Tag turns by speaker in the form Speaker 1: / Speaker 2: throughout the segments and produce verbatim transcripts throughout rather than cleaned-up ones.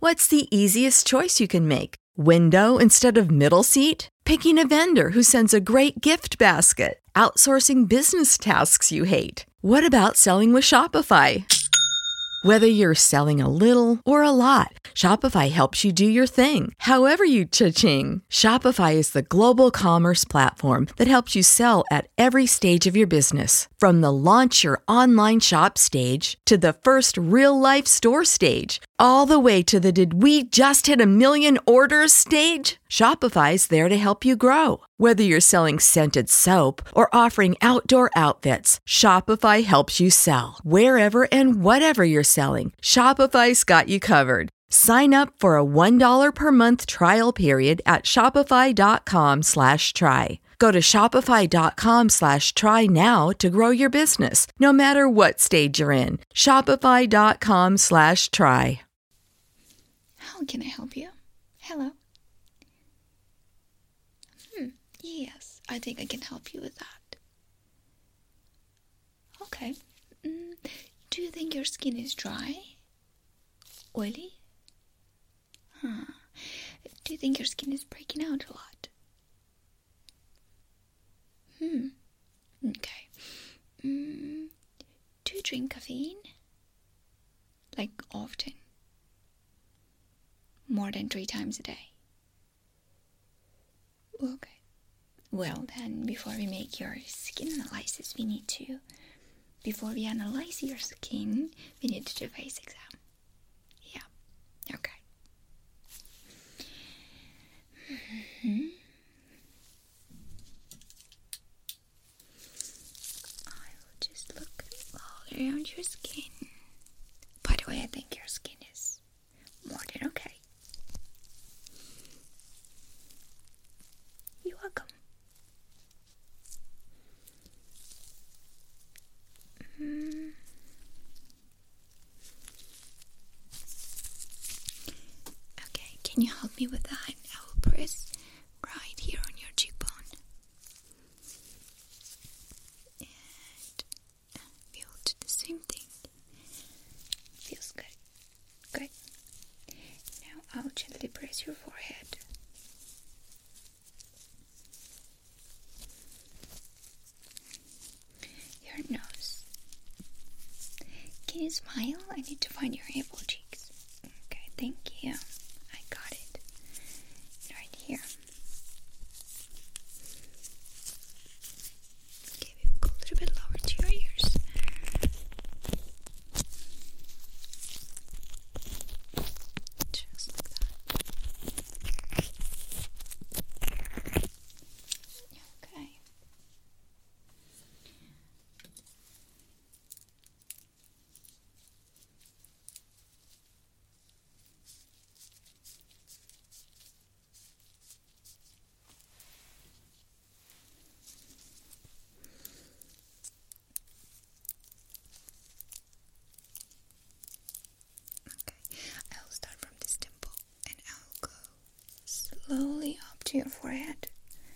Speaker 1: What's the easiest choice you can make? Window instead of middle seat? Picking a vendor who sends a great gift basket? Outsourcing business tasks you hate? What about selling with Shopify? Whether you're selling a little or a lot, Shopify helps you do your thing, however you cha-ching. Shopify is the global commerce platform that helps you sell at every stage of your business. From the launch your online shop stage to the first real-life store stage, all the way to the did we just hit a million orders stage. Shopify's there to help you grow. Whether you're selling scented soap or offering outdoor outfits, Shopify helps you sell. Wherever and whatever you're selling, Shopify's got you covered. Sign up for a one dollar per month trial period at shopify.com slash try. Go to shopify.com slash try now to grow your business, no matter what stage you're in. Shopify.com slash try.
Speaker 2: How can I help you? Hello? Hmm, yes, I think I can help you with that. Okay. Mm, do you think your skin is dry? Oily? Huh. Do you think your skin is breaking out a lot? Hmm. Okay. Mm, do you drink caffeine? Like often? More than three times a day? Okay. Well, then, before we make your skin analysis, we need to... Before we analyze your skin, we need to do a face exam. Yeah. Okay. Mm-hmm. I will just look all around your skin. By the way, I think your skin is more than okay. You're welcome. Mm. Okay, can you help me with that? I will press right here on your cheekbone. And we'll do the same thing. Feels good. Good. Now I'll gently press your forehead. Your nose. Can you smile? I need to find your apple cheeks. Okay, thank you. I got it. Right here. Okay, we will go a little bit lower to your ears. Just like that. Okay. I'll start from this dimple and I'll go slowly up to your forehead.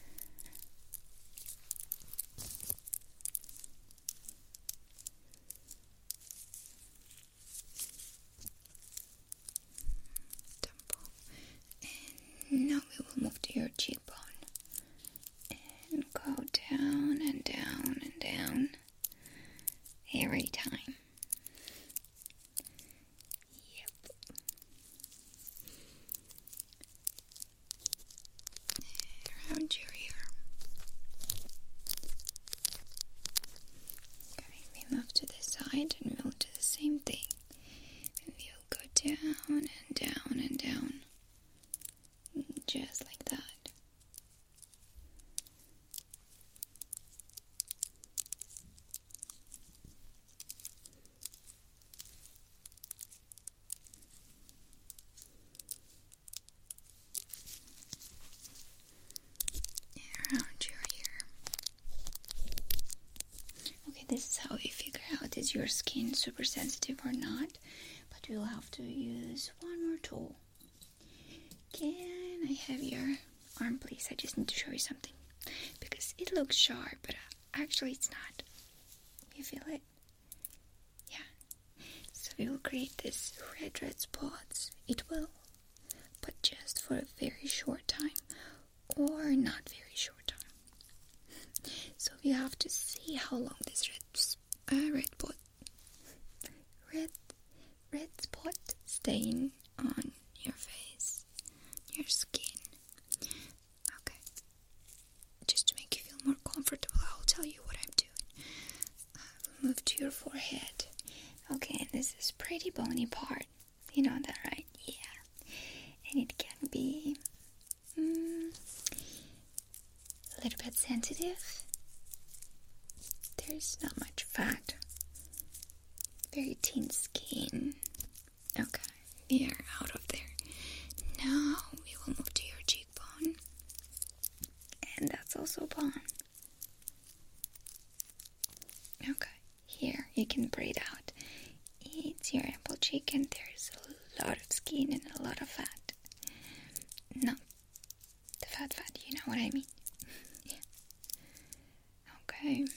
Speaker 2: Dimple. And now we will move to your cheekbone and go down and down and down every time. Yep. Around your ear. Okay, we move to the side and we'll do the same thing. And we'll go down and down and down. Just like that. Around your ear. Okay, this is how we figure out is your skin super sensitive or not. But we'll have to use one more tool. Can I have your arm, please? I just need to show you something. Because it looks sharp, but actually it's not. You feel it? Yeah. So we will create this red, red spots. It will how long this red uh, red spot red red spot stain on your face, your skin. Okay. Just to make you feel more comfortable, I'll tell you what I'm doing. I will move to your forehead. Okay, and this is pretty bony part. You know that, right? Yeah. And it can be mm, a little bit sensitive. There's not much fat. Very thin skin. Okay, we are out of there. Now we will move to your cheekbone. And that's also bone. Okay, here you can breathe out. It's your ample cheek and there's a lot of skin and a lot of fat. Not the fat fat, you know what I mean? Yeah. Okay. And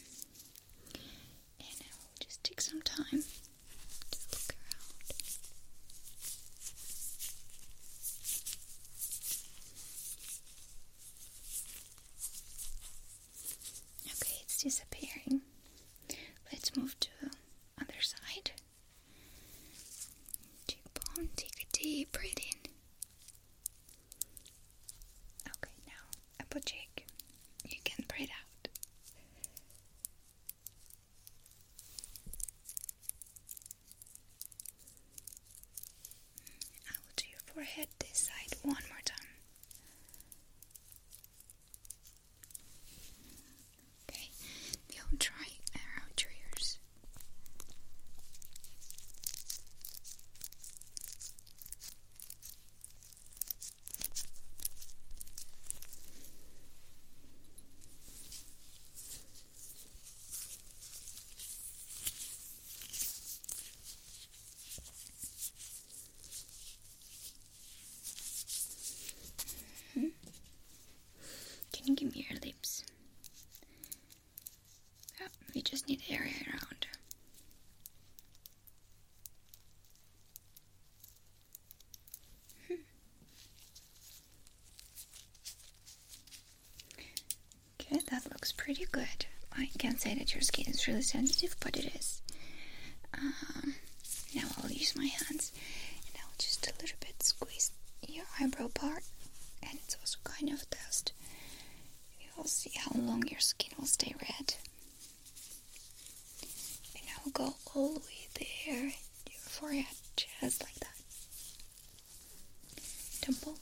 Speaker 2: I will just take some time to look around. Okay, it's disappearing. Let's move to other side. Cheekbone, take a deep breath in. Okay, now upper cheek. You can breathe out. I will do your forehead this side one more time. Okay, we'll try around your ears. Hmm? Can you give me your lips? Oh, we just need area around. Hmm. Okay, that looks pretty good. I can't say that your skin is really sensitive, but it is. Um, now I'll use my hands and I'll just a little bit squeeze your eyebrow part, and it's also kind of a test. We'll see how long your skin will stay red. And I'll go all the way there, your forehead, just like that. Temples.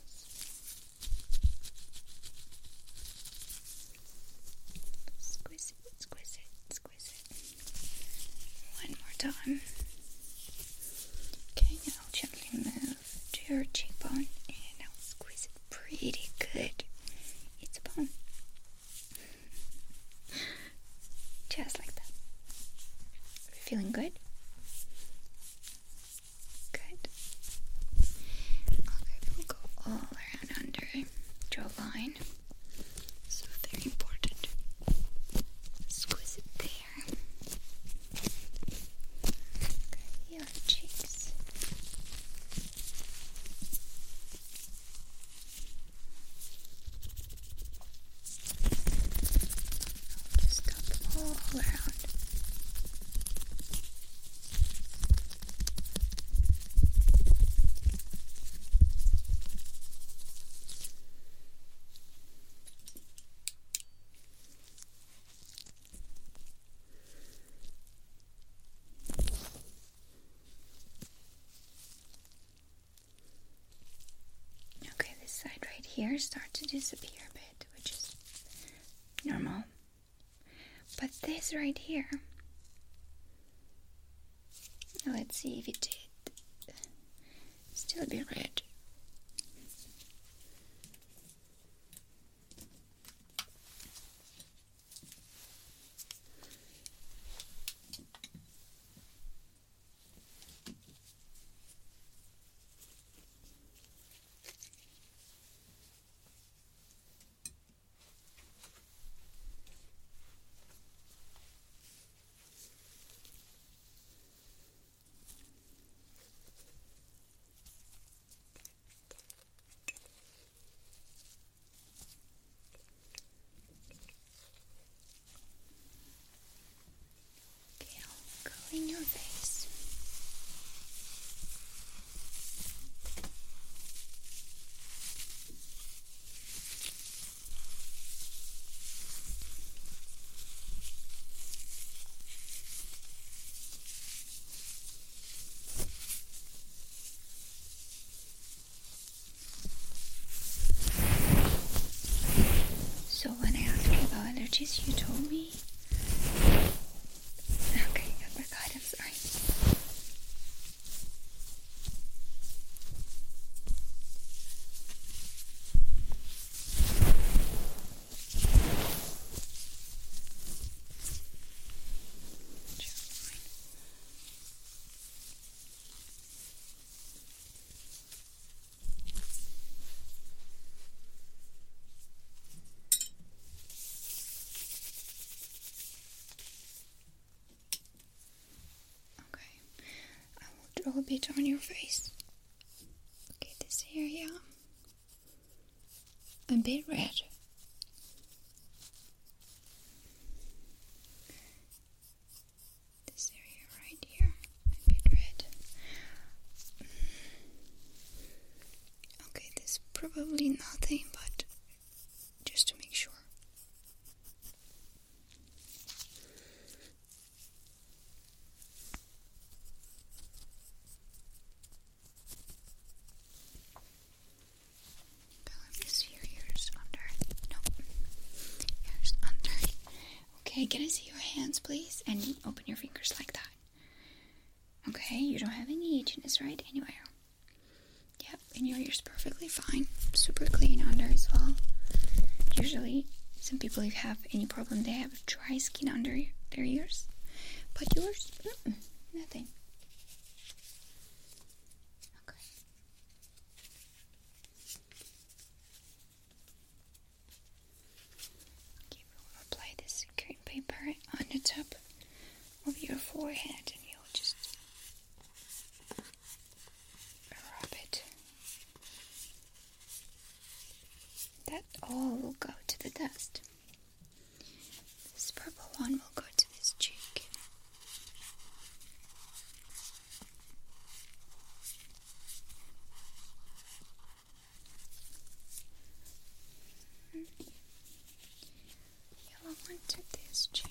Speaker 2: Squeeze it, squeeze it, squeeze it. One more time. Okay, now I'll gently move to your cheekbone and I'll squeeze it pretty good. It's a bone. Just like that. Feeling good? Good. Okay, we'll go all around under jawline. So very important. Squeeze it there. Okay, your cheeks. Just up all around. Okay, this side right here start to disappear a bit, which is normal. But this right here, let's see if it did still be red. allergies you told me? Okay, I forgot, I'm sorry. Draw a bit on your face. Okay, this area. A bit red. This area right here. A bit red. Okay, this is probably nothing, but just to make sure. Okay, can I see your hands, please? And open your fingers like that. Okay, you don't have any itchiness, right? Anywhere. Yep, and your ears perfectly fine. Super clean under as well. Usually, some people, if have any problem, they have dry skin under their ears. But yours, mm-mm, nothing. Okay. Okay, we'll apply this green paper on the top of your forehead, and you'll just rub it. That all will go to the dust. This purple one will go to this cheek. Yellow one to this cheek.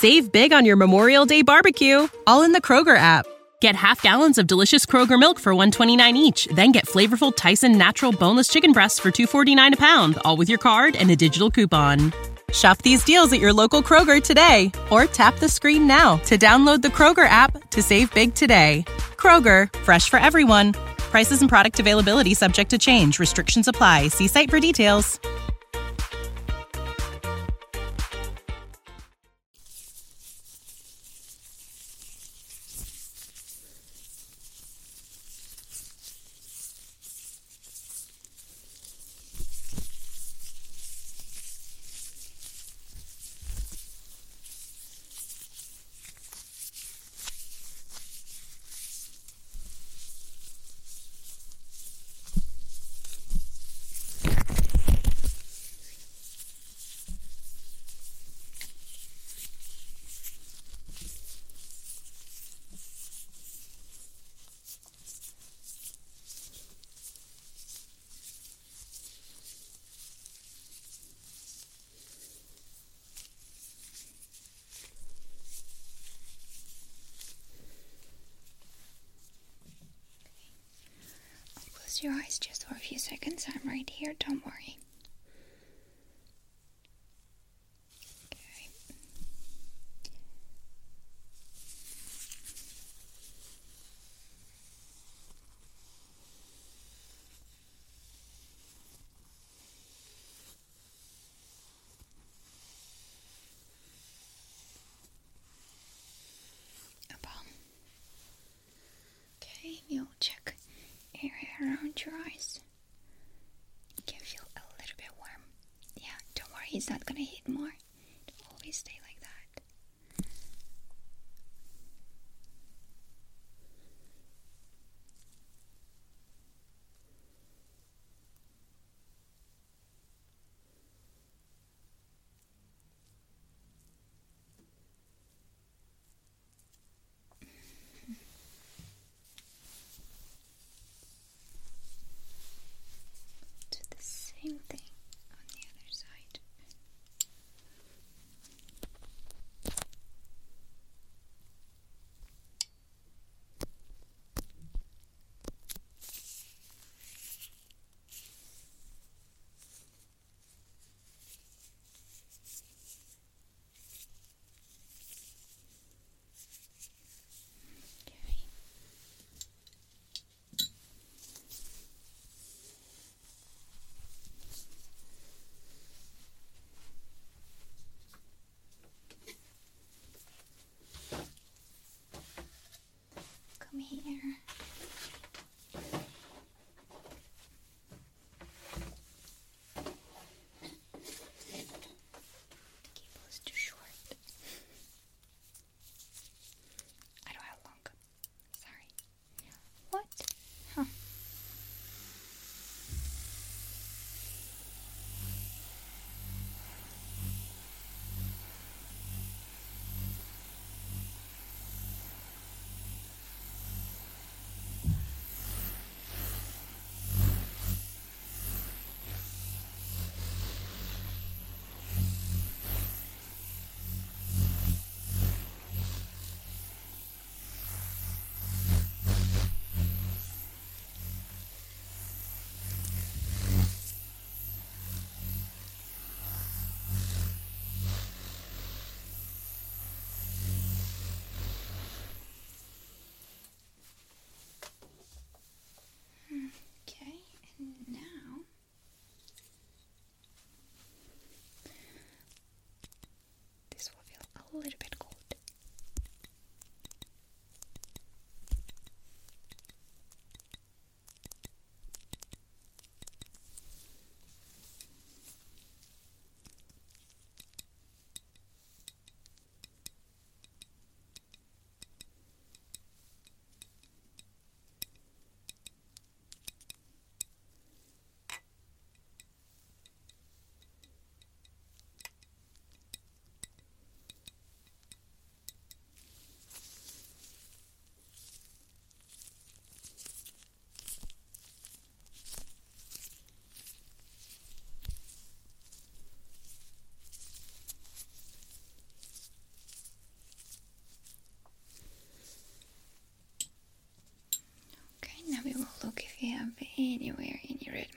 Speaker 3: Save big on your Memorial Day barbecue, all in the Kroger app. Get half gallons of delicious Kroger milk for one dollar and twenty-nine cents each. Then get flavorful Tyson natural boneless chicken breasts for two dollars and forty-nine cents a pound, all with your card and a digital coupon. Shop these deals at your local Kroger today, or tap the screen now to download the Kroger app to save big today. Kroger, fresh for everyone. Prices and product availability subject to change. Restrictions apply. See site for details.
Speaker 2: Close your eyes just for a few seconds. I'm right here, don't worry. Okay. A balm. Okay, you'll check area around your eyes. You can feel a little bit warm. Yeah, don't worry, it's not gonna hit more. It'll always stay like that. Do the same thing on the other side.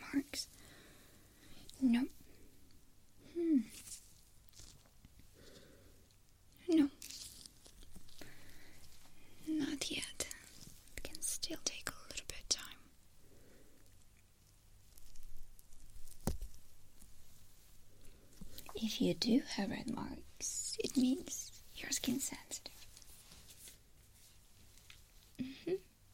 Speaker 2: marks? Nope. Hmm. No. Not yet. It can still take a little bit of time. If you do have red marks, it means your skin's sensitive. Mm-hmm.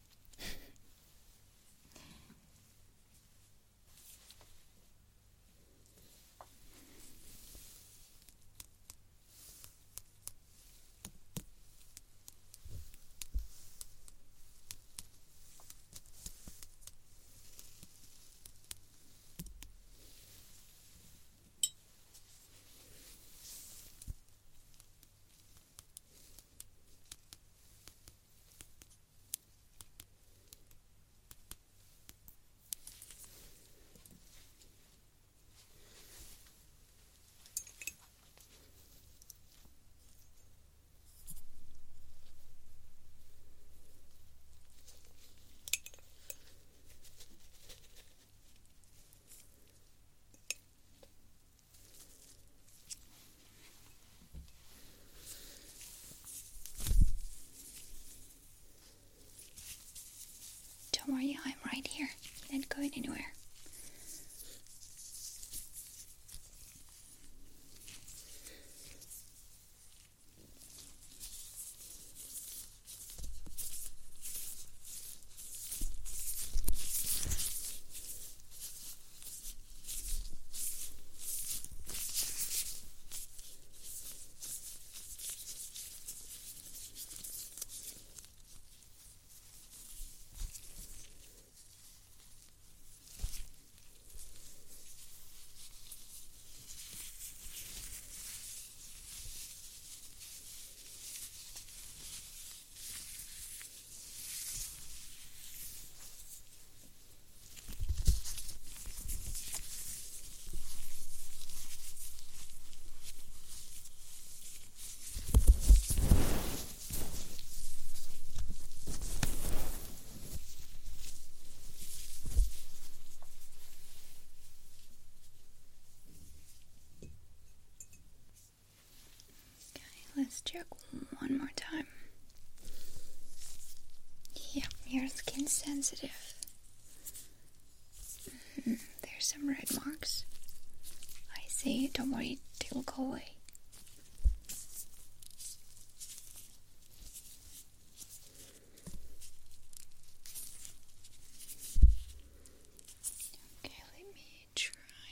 Speaker 2: Don't worry, I'm right here. Not going anywhere. Let's check one more time. Yep, your skin's sensitive. Mm-hmm. There's some red marks. I see, don't worry, they'll go away. Okay, let me try.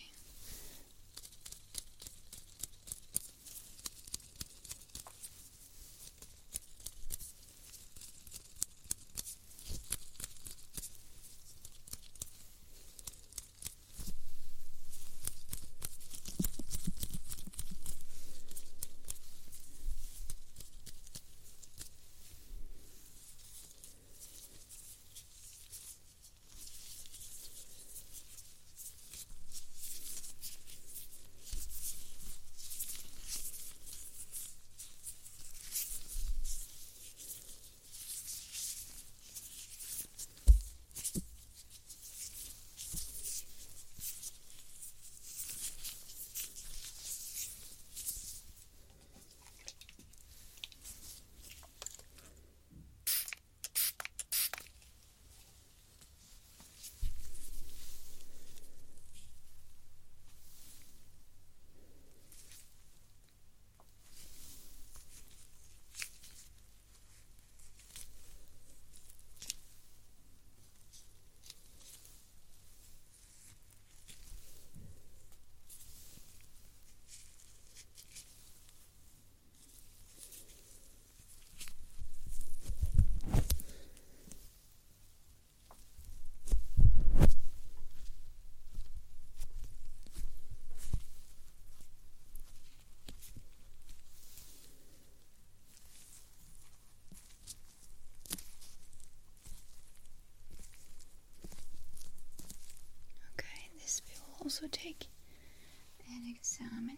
Speaker 2: Also take an examine,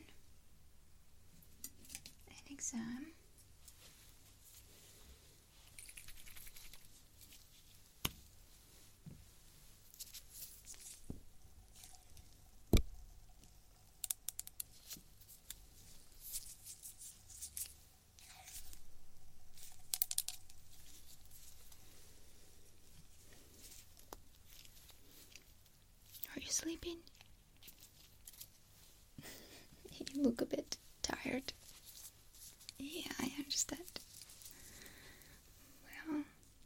Speaker 2: an exam. sleeping? You look a bit tired. Yeah, I understand. Well,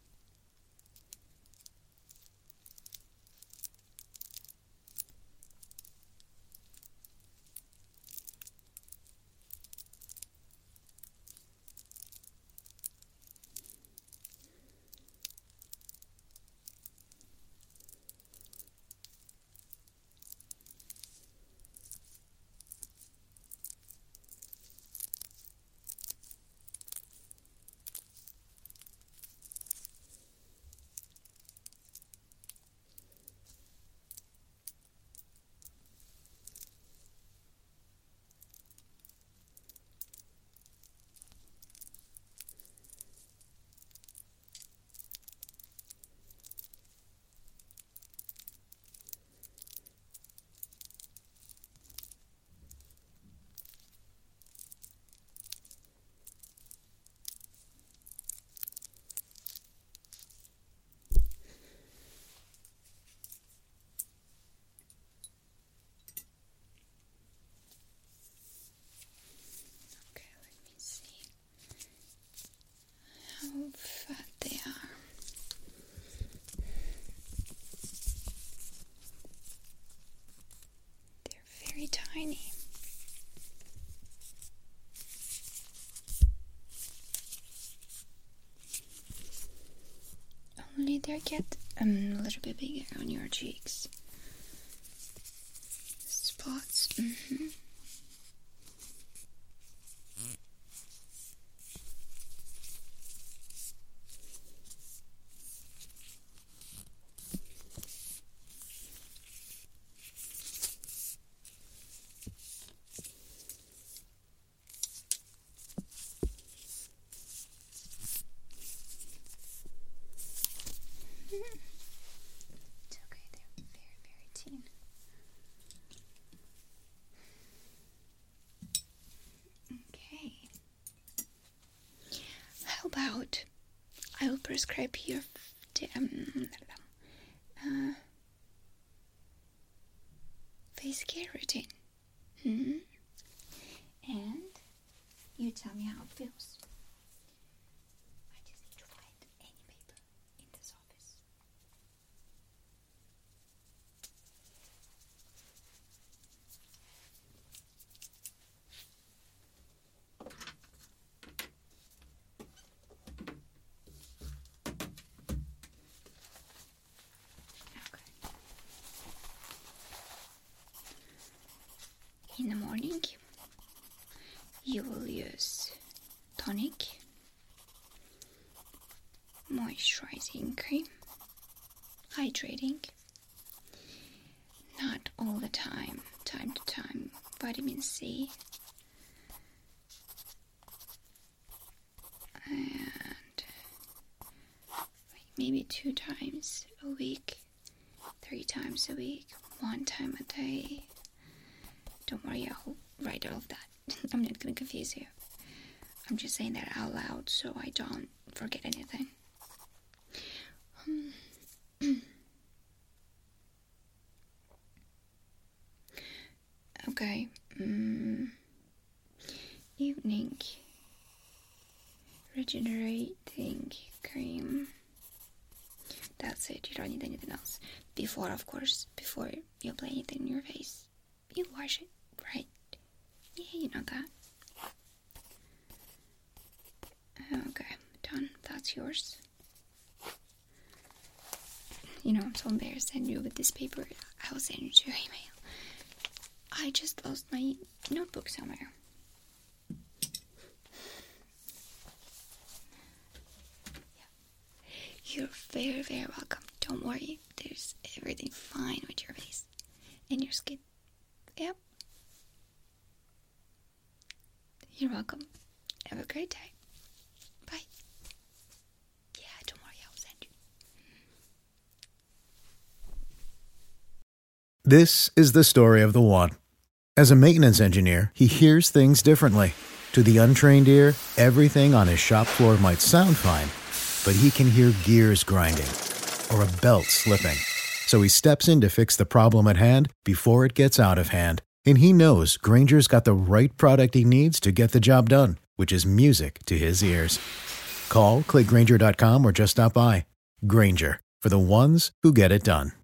Speaker 2: how fat they are. They're very tiny. Only they get um, a little bit bigger on your cheeks. Spots. Mm-hmm. It's okay, they're very, very teen. Okay. How about I will prescribe you um, uh, face care routine. Mm-hmm. And you tell me how it feels. I just need to find any paper in this office. In the morning, you will use tonic, moisturizing cream, hydrating, not all the time, time to time, vitamin C, and maybe two times a week, three times a week, one time a day. Don't worry, I'll write all of that. I'm not going to confuse you. I'm just saying that out loud so I don't forget anything. Um, okay. Um, evening regenerating cream. That's it. You don't need anything else. Before, of course, before you apply anything in your face, you wash it. Right? Yeah, you know that. Okay, done. That's yours. You know, I'm so embarrassed to send you with this paper. I will send you to your email. I just lost my notebook somewhere. Yeah. You're very, very welcome. Don't worry. There's everything fine with your face and your skin. Yep. You're welcome. Have a great day. Bye. Yeah, don't worry, I'll send you.
Speaker 4: This is the story of the one. As a maintenance engineer, he hears things differently. To the untrained ear, everything on his shop floor might sound fine, but he can hear gears grinding or a belt slipping. So he steps in to fix the problem at hand before it gets out of hand. And he knows Granger's got the right product he needs to get the job done, which is music to his ears. Call, click Granger dot com, or just stop by. Granger, for the ones who get it done.